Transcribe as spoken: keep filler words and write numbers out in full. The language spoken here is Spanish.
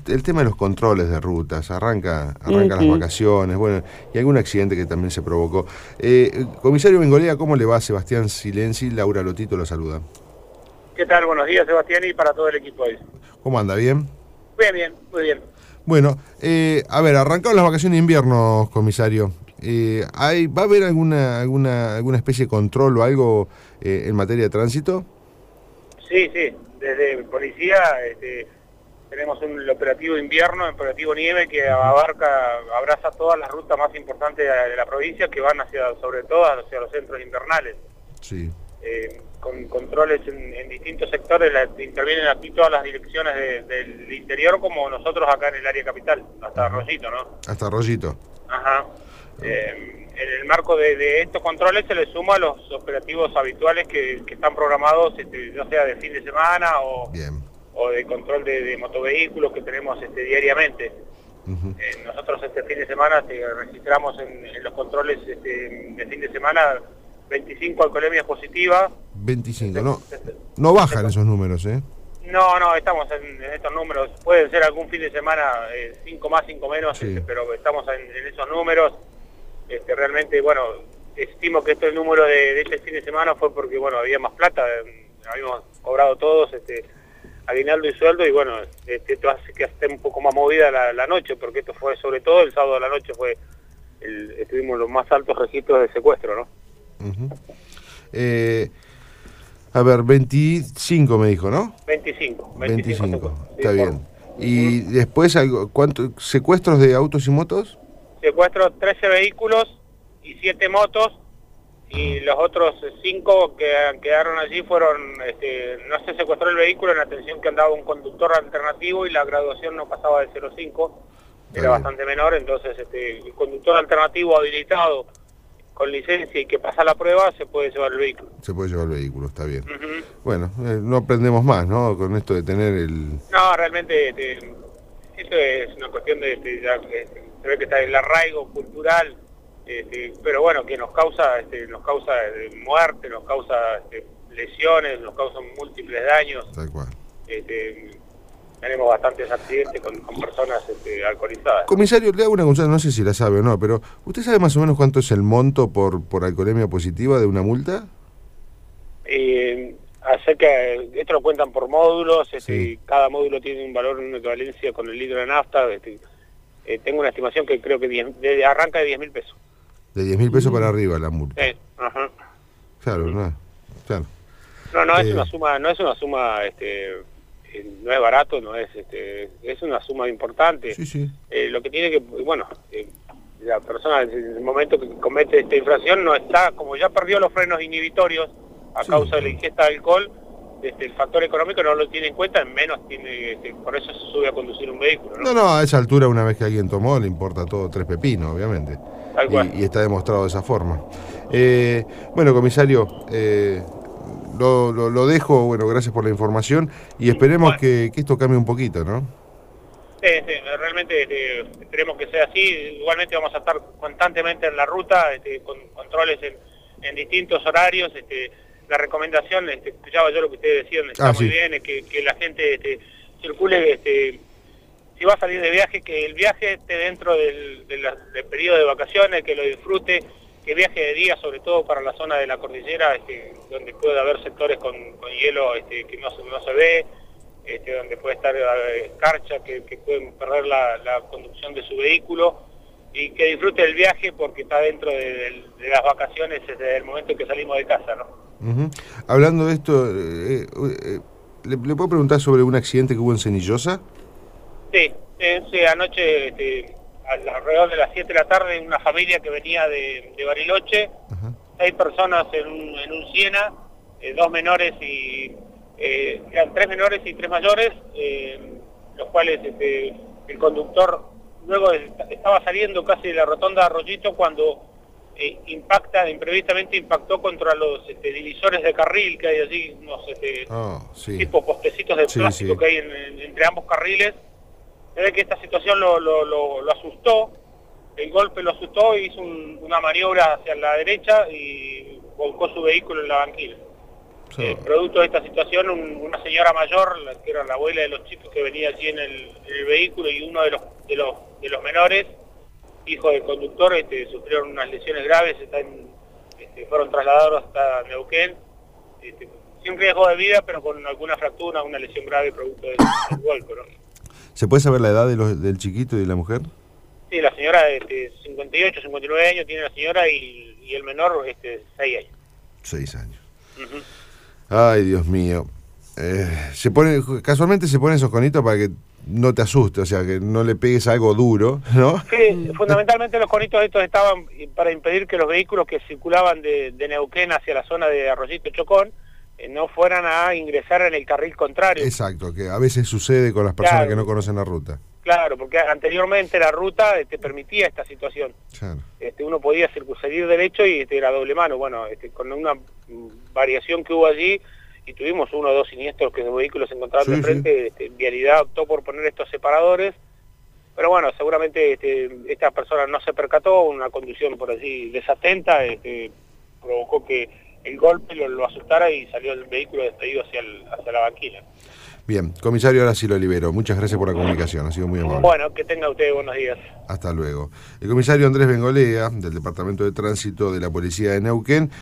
el tema de los controles de rutas, arranca, arranca Uh-huh. las vacaciones, bueno, y algún accidente que también se provocó. Eh, comisario Bengolea, ¿cómo le va? Sebastián Silenzi, Laura Lotito lo saluda. ¿Qué tal? Buenos días, Sebastián, y para todo el equipo ahí. ¿Cómo anda? ¿Bien? Bien, bien, muy bien. Bueno, eh, a ver, arrancaron las vacaciones de invierno, comisario. Eh, ¿hay, ¿Va a haber alguna, alguna, alguna especie de control o algo eh, en materia de tránsito? Sí, sí, desde policía este, tenemos un el operativo invierno, el operativo nieve, que abarca, abraza todas las rutas más importantes de, de la provincia, que van hacia, sobre todo hacia los centros invernales. Sí. Eh, con controles en, en distintos sectores, la, intervienen aquí todas las direcciones de, del interior, como nosotros acá en el área capital, hasta Arroyito, ¿no? Hasta Arroyito. Ajá. Eh, en el marco de, de estos controles se le suma los operativos habituales que, que están programados, este, ya sea de fin de semana o, Bien. o de control de, de motovehículos que tenemos este, diariamente. Uh-huh. Eh, nosotros este fin de semana este, registramos en, en los controles este, de fin de semana veinticinco alcoholemias positivas. veinticinco, no, no bajan esos números, ¿eh? No, no, estamos en, en estos números. Pueden ser algún fin de semana cinco más, cinco menos, Sí. este, pero estamos en, en esos números. Este, realmente, bueno, estimo que este número de, de este fin de semana fue porque, bueno, había más plata, eh, habíamos cobrado todos este, aguinaldo y sueldo, y bueno, este, esto hace que esté un poco más movida la, la noche, porque esto fue, sobre todo el sábado de la noche, fue el, estuvimos los más altos registros de secuestro, ¿no? Uh-huh. eh, a ver, veinticinco me dijo, ¿no? veinticinco. veinticinco, Sí, está por- bien. Y después, algo, ¿cuánto, secuestros de autos y motos? Secuestro trece vehículos y siete motos, y los otros cinco que quedaron allí fueron, este, no se secuestró el vehículo, en atención que andaba un conductor alternativo y la graduación no pasaba de cero coma cinco, Está era bien. bastante menor, entonces este, el conductor alternativo habilitado con licencia y que pasa la prueba se puede llevar el vehículo. Se puede llevar el vehículo, está bien. Ujú. Bueno, eh, no aprendemos más, ¿no? Con esto de tener el... No, realmente este, esto es una cuestión de, de- ya que se ve que está el arraigo cultural, este, pero bueno, que nos causa, este, nos causa eh, muerte, nos causa este, lesiones, nos causa múltiples daños. Tal cual. Este, tenemos bastantes accidentes con, con personas este, alcoholizadas. Comisario, le hago una consulta, no sé si la sabe o no, pero ¿usted sabe más o menos cuánto es el monto por, por alcoholemia positiva de una multa? Eh, acerca, esto lo cuentan por módulos, este, Sí. cada módulo tiene un valor, una equivalencia con el litro de nafta. Este, eh, tengo una estimación que creo que diez, de, arranca de diez mil pesos. De diez mil pesos para arriba la multa. Sí, ajá. Claro, ¿no? Claro. No, no es Eh. una suma, no es una suma, este, eh, no es barato, no es, este, es una suma importante. Sí, sí. Eh, lo que tiene que, bueno, eh, la persona en el momento que comete esta infracción no está, como ya perdió los frenos inhibitorios a Sí. causa de la ingesta de alcohol, este, el factor económico no lo tiene en cuenta, menos tiene, este, por eso se sube a conducir un vehículo, ¿no? No, no, a esa altura una vez que alguien tomó le importa todo tres pepinos, obviamente. Tal cual. Y, y está demostrado de esa forma. Eh, bueno, comisario, eh, lo, lo, lo dejo, bueno, gracias por la información y esperemos Bueno. que, que esto cambie un poquito, ¿no? Sí, sí, realmente este, esperemos que sea así. Igualmente vamos a estar constantemente en la ruta, este, con controles en, en distintos horarios. Este, la recomendación, este, escuchaba yo lo que ustedes decían, está Ah, muy sí. bien, es que, que la gente este, circule, este, si va a salir de viaje, que el viaje esté dentro del, de la- del periodo de vacaciones, que lo disfrute, que viaje de día, sobre todo para la zona de la cordillera, este, donde puede haber sectores con, con hielo este, que no, se- no se ve, este, donde puede estar eh, escarcha, que, que pueden perder la, la conducción de su vehículo, y que disfrute el viaje porque está dentro de, de- de las vacaciones desde el momento en que salimos de casa, ¿no? Ujú. Hablando de esto, eh, eh, ¿le, ¿le puedo preguntar sobre un accidente que hubo en Cenillosa? Sí, eh, sí, anoche este, alrededor de las siete de la tarde, una familia que venía de, de Bariloche, Ajá. seis personas en un, en un Siena, eh, dos menores y eh, eran tres menores y tres mayores, eh, los cuales este, el conductor luego de- estaba saliendo casi de la rotonda de Arroyito cuando eh, impacta, imprevistamente impactó contra los este, divisores de carril que hay allí, unos este, Oh, sí. tipo postecitos de Sí, plástico sí. que hay en- en- entre ambos carriles. Se ve que esta situación lo, lo, lo, lo asustó, el golpe lo asustó y hizo un- una maniobra hacia la derecha y volcó su vehículo en la banquina. Sí. Eh, producto de esta situación, un, una señora mayor, la, que era la abuela de los chicos que venía allí en el, en el vehículo, y uno de los, de los, de los menores, hijo del conductor, este, sufrieron unas lesiones graves, están, este, fueron trasladados hasta Neuquén, este, sin riesgo de vida, pero con alguna fractura, una lesión grave producto del, del vuelco, ¿no? ¿Se puede saber la edad de los, del chiquito y de la mujer? Sí, la señora, este, cincuenta y ocho, cincuenta y nueve años tiene la señora, y, y el menor, este, seis años. seis años. Uh-huh. Ay, Dios mío. Eh, se pone, casualmente se ponen esos conitos para que no te asuste, o sea, que no le pegues algo duro, ¿no? Sí, fundamentalmente los conitos estos estaban para impedir que los vehículos que circulaban de, de Neuquén hacia la zona de Arroyito Chocón eh, no fueran a ingresar en el carril contrario. Exacto, que a veces sucede con las personas Claro. que no conocen la ruta. Claro, porque anteriormente la ruta te este, permitía esta situación. Claro. Este, uno podía salir derecho y este, era doble mano. Bueno, este, con una variación que hubo allí, y tuvimos uno o dos siniestros que los vehículos se encontraban Sí, de frente, sí. este, Vialidad optó por poner estos separadores, pero bueno, seguramente este, esta persona no se percató, una conducción por allí desatenta, este, provocó que el golpe lo, lo asustara y salió el vehículo despedido hacia, el, hacia la banquina. Bien, comisario, ahora sí lo libero. Muchas gracias por la comunicación, ha sido muy amable. Bueno, que tenga usted buenos días. Hasta luego. El comisario Andrés Bengolea, del Departamento de Tránsito de la Policía de Neuquén.